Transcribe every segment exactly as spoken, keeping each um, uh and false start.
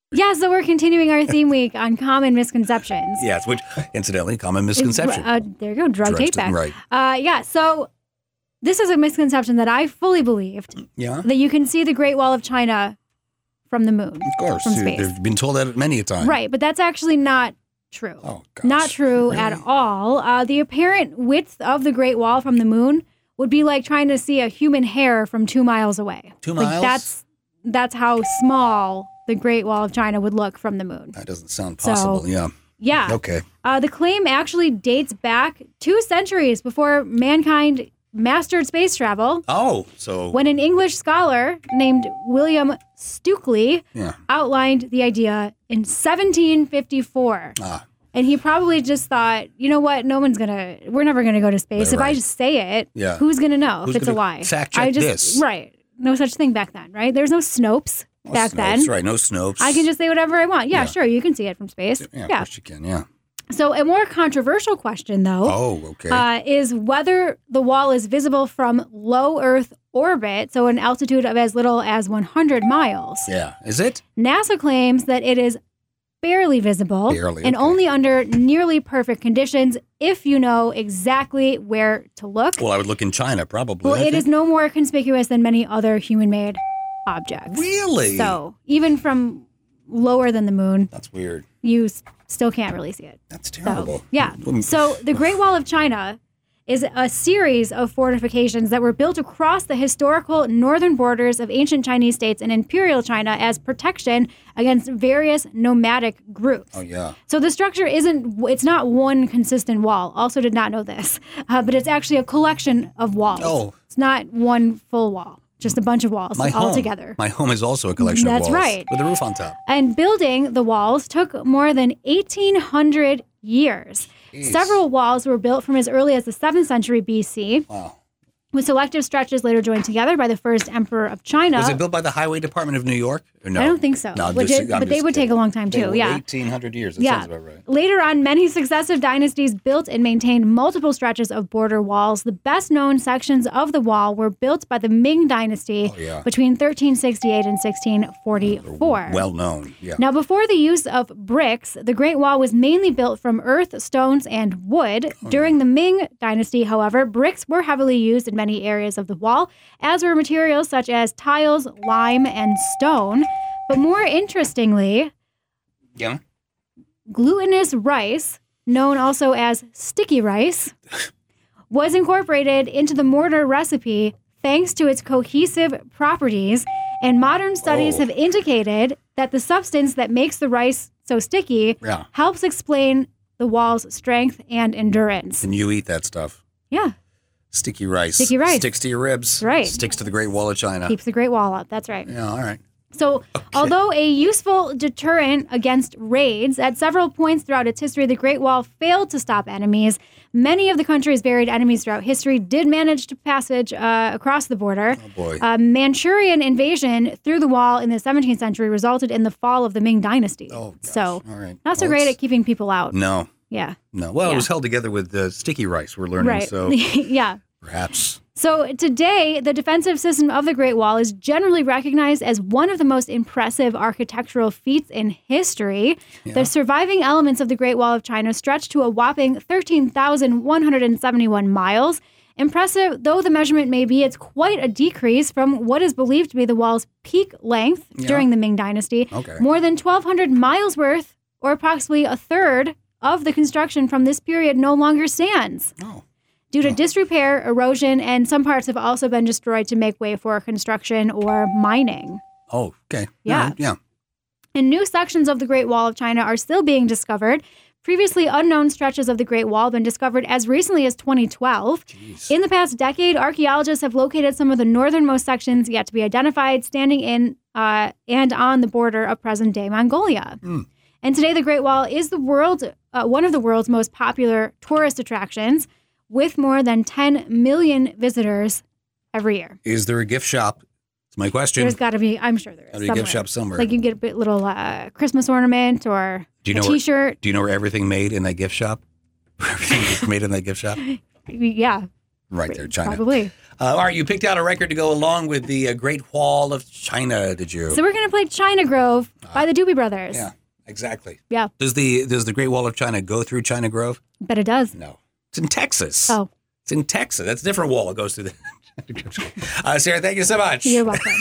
Yeah, so we're continuing our theme week on common misconceptions. Yes, which, incidentally, common misconception. Uh, there you go, drug Drugs take back. Right. Uh, yeah, so this is a misconception that I fully believed. Yeah. That you can see the Great Wall of China from the moon. Of course. From space. They've been told that many a time. Right, but that's actually not true. Oh, gosh. Not true Really? at all. Uh, the apparent width of the Great Wall from the moon would be like trying to see a human hair from two miles away. Two Like miles? that's that's how small the Great Wall of China would look from the moon. That doesn't sound possible. So- yeah. Yeah. Okay. Uh, the claim actually dates back two centuries before mankind mastered space travel, Oh, so when an English scholar named William Stukeley yeah. outlined the idea in seventeen fifty-four. Ah, And he probably just thought, you know what? No one's going to, we're never going to go to space. Right, If I right. just say it, Yeah. who's going to know Who's if it's a gonna lie? fact I check just, this? Right. No such thing back then, right? There's no Snopes no back Snopes, then. Right. No Snopes. I can just say whatever I want. Yeah, Yeah. sure. You can see it from space. Yeah, of Yeah. course you can. Yeah. So a more controversial question, though, Oh, okay. uh, is whether the wall is visible from low Earth orbit, so an altitude of as little as one hundred miles. yeah. Is it? NASA claims that it is barely visible Barely, and okay. only under nearly perfect conditions if you know exactly where to look. Well, I would look in China, probably. Well, I it is think. no more conspicuous than many other human-made objects. Really? So even from lower than the moon, That's weird. you s- still can't really see it. That's So, terrible. yeah. Um, So the Great Wall of China is a series of fortifications that were built across the historical northern borders of ancient Chinese states and imperial China as protection against various nomadic groups. Oh, yeah. So the structure isn't, it's not one consistent wall. Also did not know this, uh, but it's actually a collection of walls. Oh. It's not one full wall, just a bunch of walls My all home. together. My home is also a collection That's of walls. right. With a roof on top. And building the walls took more than eighteen hundred years. Jeez. Several walls were built from as early as the seventh century B C, Wow. with selective stretches later joined together by the first emperor of China. Was it built by the Highway Department of New York? Or no? I don't think so. No, I'm Which just- is- I'm but they just would take kidding. a long time They too. were Yeah. eighteen hundred years. That Yeah. sounds about right. Later on, many successive dynasties built and maintained multiple stretches of border walls. The best known sections of the wall were built by the Ming Dynasty Oh, yeah. between thirteen sixty-eight and sixteen forty-four. Well known. Yeah. Now, before the use of bricks, the Great Wall was mainly built from earth, stones, and wood. Oh, During the Ming Dynasty, however, bricks were heavily used in many areas of the wall, as were materials such as tiles, lime, and stone. But more interestingly, yeah. glutinous rice, known also as sticky rice, was incorporated into the mortar recipe thanks to its cohesive properties. And modern studies Oh. have indicated that the substance that makes the rice so sticky Yeah. helps explain the wall's strength and endurance. And you eat that stuff. Yeah, Sticky rice. Sticky rice. Sticks to your ribs. Right. Sticks to the Great Wall of China. keeps the Great Wall up. That's right. Yeah, all right. So, although a useful deterrent against raids, at several points throughout its history, the Great Wall failed to stop enemies. Many of the country's varied enemies throughout history did manage to passage uh, across the border. Oh, boy. Uh, Manchurian invasion through the wall in the seventeenth century resulted in the fall of the Ming Dynasty. Oh, gosh. So, all right. not so Well, great it's- at keeping people out. No, Yeah. no. Well, Yeah. it was held together with uh, sticky rice, we're learning. Right. So yeah. perhaps. So today, the defensive system of the Great Wall is generally recognized as one of the most impressive architectural feats in history. Yeah. The surviving elements of the Great Wall of China stretch to a whopping thirteen thousand one hundred seventy-one miles. Impressive though the measurement may be, it's quite a decrease from what is believed to be the wall's peak length Yeah. during the Ming Dynasty. Okay. More than twelve hundred miles worth, or approximately a third of the construction from this period, no longer stands. Oh. Due to disrepair, erosion, and some parts have also been destroyed to make way for construction or mining. Oh, okay. Yeah. All right, yeah. And new sections of the Great Wall of China are still being discovered. Previously unknown stretches of the Great Wall have been discovered as recently as twenty twelve. Jeez. In the past decade, archaeologists have located some of the northernmost sections yet to be identified, standing in uh, and on the border of present-day Mongolia. Mm. And today, the Great Wall is the world, uh, one of the world's most popular tourist attractions, with more than ten million visitors every year. Is there a gift shop? That's my question. There's got to be, I'm sure there is. Gotta be a somewhere. gift shop somewhere. Like you can get a bit little uh, Christmas ornament or Do you a know where- T-shirt. Do you know where everything made in that gift shop? Where everything is made in that gift shop? Yeah. Right there, China. Probably. Uh, all right, you picked out a record to go along with the uh, Great Wall of China, did you? So we're going to play China Grove by the Doobie Brothers. Yeah, exactly. Yeah. Does the does the Great Wall of China go through China Grove? Bet it does. No. It's in Texas. Oh. It's in Texas. That's a different wall. It goes through the... uh, Sarah, thank you so much. You're welcome.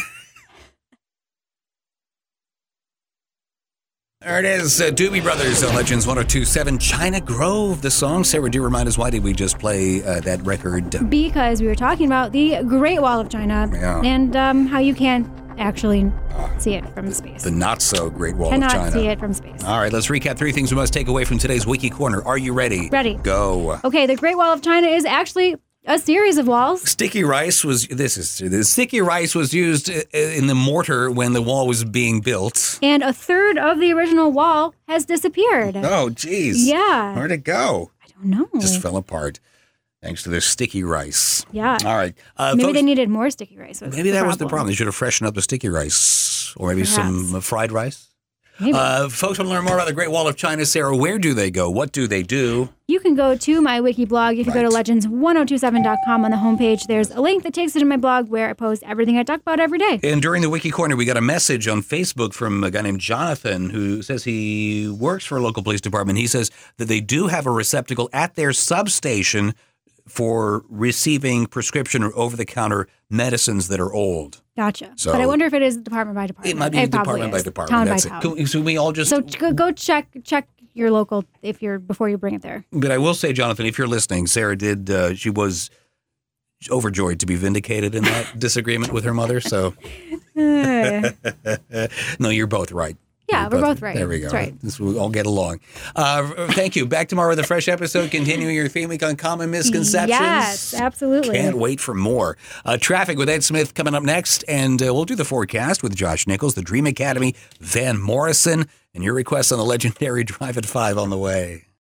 There it is, uh, Doobie Brothers on Legends one oh two point seven, China Grove, the song. Sarah, do remind us, why did we just play uh, that record? Because we were talking about the Great Wall of China Yeah. and um, how you can't actually see it from space. The not-so-Great Wall Cannot of China. see it from space. All right, let's recap three things we must take away from today's Wiki Corner. Are you ready? Ready. Go. Okay, the Great Wall of China is actually a series of walls. Sticky rice was, this is, the sticky rice was used uh, in the mortar when the wall was being built. And a third of the original wall has disappeared. Oh, geez. Yeah. Where'd it go? I don't know. Just fell apart. Thanks to the sticky rice. Yeah. All right. Uh, Maybe folks, they needed more sticky rice. maybe that was the problem. They should have freshened up the sticky rice. Or maybe some uh, fried rice. Maybe. Uh, folks want to learn more about the Great Wall of China. Sarah, where do they go? What do they do? You can go to my wiki blog. If you go to Right. legends ten twenty-seven dot com on the homepage, there's a link that takes you to my blog where I post everything I talk about every day. And during the Wiki Corner, we got a message on Facebook from a guy named Jonathan who says he works for a local police department. He says that they do have a receptacle at their substation for receiving prescription or over-the-counter medicines that are old. Gotcha. So- but I wonder if it is department by department. It might be probably department by is. department. Town That's by it. town. Can, so we all just... So go, go check check your local if you're before you bring it there. But I will say, Jonathan, if you're listening, Sarah did, uh, she was overjoyed to be vindicated in that disagreement with her mother. So, Uh, no, you're both right. Yeah, You're we're both right. There we go. That's right. This, we all get along. Uh, thank you. Back tomorrow with a fresh episode, continuing your theme week on common misconceptions. yes, absolutely. Can't wait for more. Uh, traffic with Ed Smith coming up next, and uh, we'll do the forecast with Josh Nichols, the Dream Academy, Van Morrison, and your requests on the legendary Drive at five on the way.